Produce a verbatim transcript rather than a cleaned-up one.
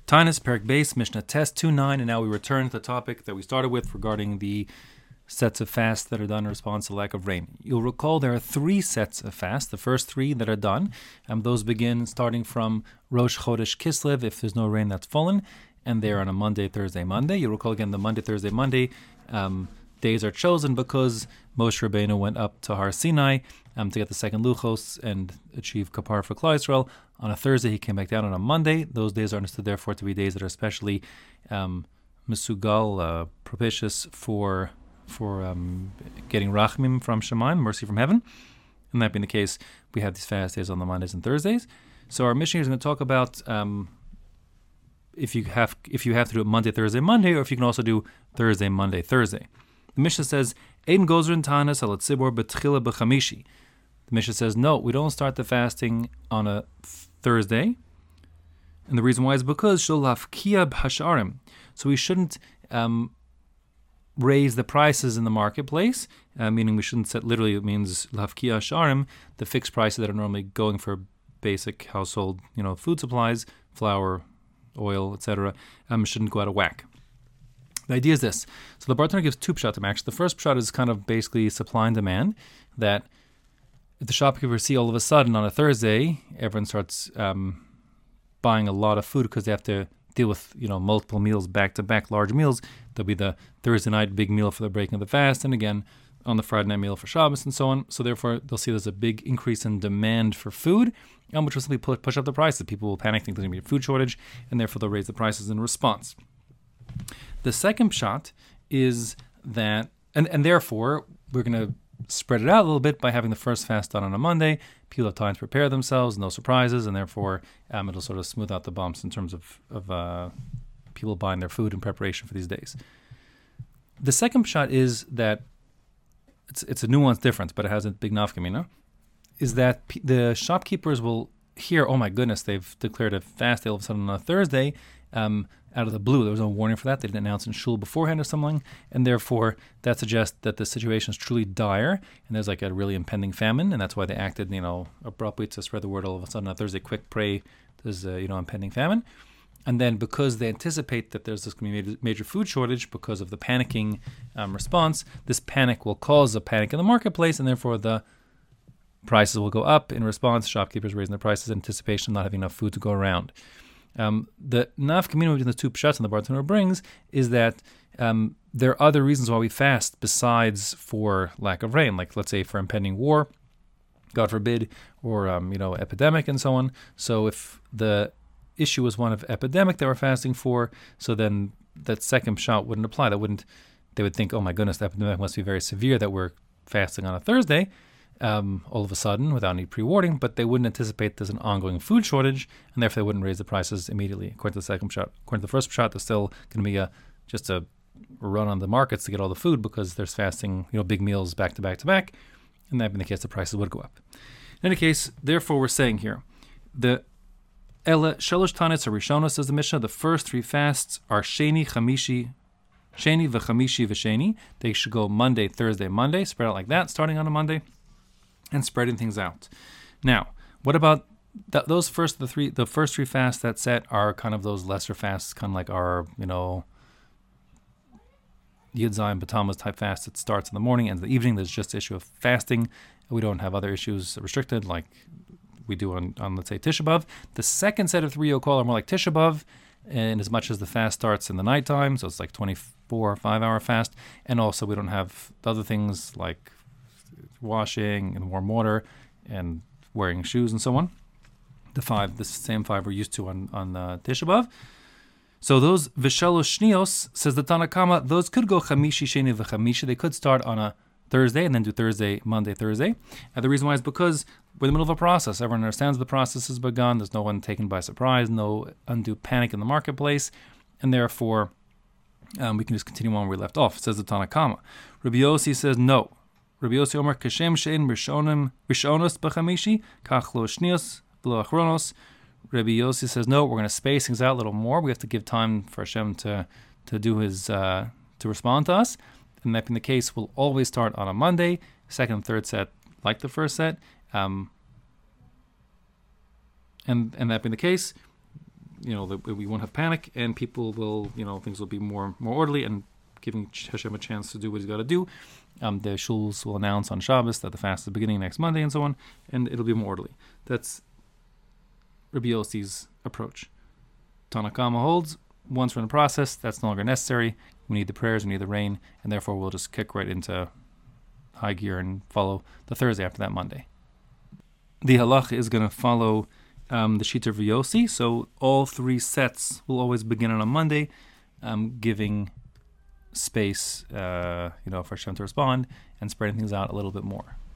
Tainus Perek Beis, Mishnah Test two nine, and now we return to the topic that we started with regarding the sets of fasts that are done in response to lack of rain. You'll recall there are three sets of fasts. The first three that are done, um, those begin starting from Rosh Chodesh Kislev, if there's no rain that's fallen, and they're on a Monday, Thursday, Monday. You'll recall again the Monday, Thursday, Monday um, days are chosen because Moshe Rabbeinu went up to Har Sinai um, to get the second Luchos and achieve Kapar for Klal Yisrael. On a Thursday, he came back down on a Monday. Those days are understood, therefore, to be days that are especially um, Mesugal, uh, propitious for for um, getting Rachmim from Shemaim, mercy from heaven. And that being the case, we have these fast days on the Mondays and Thursdays. So our mission is going to talk about um, if you have if you have to do it Monday, Thursday, Monday, or if you can also do Thursday, Monday, Thursday. The Mishnah says, Ein gozrin tanas al tzibor betchila b'chamishi. The Mishnah says, no, we don't start the fasting on a Thursday. And the reason why is because shel lafkia b'hasharim. So we shouldn't um, raise the prices in the marketplace, uh, meaning we shouldn't set, literally it means lafkia hasharim, the fixed prices that are normally going for basic household, you know, food supplies, flour, oil, et cetera, um, shouldn't go out of whack. The idea is this. So the Bartanura gives two pshatim, actually. The first pshat is kind of basically supply and demand, that if the shopkeepers see all of a sudden on a Thursday, everyone starts um, buying a lot of food because they have to deal with, you know, multiple meals back-to-back, large meals. There'll be the Thursday night big meal for the breaking of the fast, and again, on the Friday night meal for Shabbos, and so on. So therefore, they'll see there's a big increase in demand for food, um, which will simply push, push up the prices. People will panic, think there's going to be a food shortage, and therefore they'll raise the prices in response. The second pshat is that, and, and therefore, we're going to spread it out a little bit by having the first fast done on a Monday. People have time to prepare themselves, no surprises, and therefore um, it'll sort of smooth out the bumps in terms of, of uh, people buying their food in preparation for these days. The second pshat is that, it's it's a nuanced difference, but it has a big nafkamina, is that p- the shopkeepers will hear, oh my goodness, they've declared a fast all of a sudden on a Thursday, um, out of the blue. There was no warning for that. They didn't announce in shul beforehand or something, and therefore that suggests that the situation is truly dire, and there's like a really impending famine, and that's why they acted, you know, abruptly to spread the word all of a sudden on Thursday. Quick, pray, there's a, you know, impending famine, and then because they anticipate that there's this going to be a major food shortage because of the panicking um, response, this panic will cause a panic in the marketplace, and therefore the prices will go up in response. Shopkeepers raising their prices in anticipation of not having enough food to go around. Um, the nafkamina between the two pshats and the Bartanura brings is that um, there are other reasons why we fast besides for lack of rain, like let's say for impending war, God forbid, or um, you know, epidemic and so on. So if the issue was one of epidemic that we're fasting for, so then that second pshat wouldn't apply. That wouldn't. They would think, oh my goodness, the epidemic must be very severe that we're fasting on a Thursday. Um, all of a sudden, without any pre-warning, but they wouldn't anticipate there's an ongoing food shortage, and therefore they wouldn't raise the prices immediately. According to the second shot, according to the first shot, there's still going to be a just a run on the markets to get all the food because there's fasting, you know, big meals back to back to back, and that being the case, the prices would go up. In any case, therefore, we're saying here the Ela Shalosh Tanis Rishona, says the Mishnah, the first three fasts are Sheni, Chamishi, Sheni v'Chamishi v'Sheni. They should go Monday, Thursday, Monday, spread out like that, starting on a Monday, and spreading things out. Now, what about th- those first the three the first three fasts that set are kind of those lesser fasts, kind of like our, you know, Yud Zayin B'Tammuz type fast that starts in the morning, ends in the evening. There's just the issue of fasting. We don't have other issues restricted like we do on, on let's say Tisha B'Av. The second set of three you'll call are more like Tisha B'Av, and as much as the fast starts in the nighttime, so it's like twenty-four or five hour fast, and also we don't have the other things like washing and warm water and wearing shoes and so on. The five, the same five we're used to on, on uh, Tisha B'Av. So those Vishalosh Shnios, says the Tanna Kama, those could go Chamishi, Sheni, v'Chamishi. They could start on a Thursday and then do Thursday, Monday, Thursday. And the reason why is because we're in the middle of a process. Everyone understands the process has begun. There's no one taken by surprise, no undue panic in the marketplace. And therefore, um, we can just continue on where we left off, says the Tanna Kama. Rabbi Yossi says no. Rabbi Yossi Omer, Kashem Shein Rishonim Rishonos B'Chamishi, Kach Lo Shnios V'Lo Achronos. Rabbi Yossi says no, we're going to space things out a little more. We have to give time for Hashem to to do his uh, to respond to us. And that being the case, we'll always start on a Monday, second and third set like the first set. Um, and and that being the case, you know, that we won't have panic, and people will, you know, things will be more more orderly, and giving Hashem a chance to do what he's got to do. Um, the shuls will announce on Shabbos that the fast is beginning next Monday, and so on, and it'll be more orderly. That's Rabbi Yossi's approach. Tanna Kama holds, once we're in the process, that's no longer necessary. We need the prayers, we need the rain, and therefore we'll just kick right into high gear and follow the Thursday after that Monday. The halach is going to follow um, the Shita of Yossi, so all three sets will always begin on a Monday, um, giving space, uh, you know, for Hashem to respond and spreading things out a little bit more.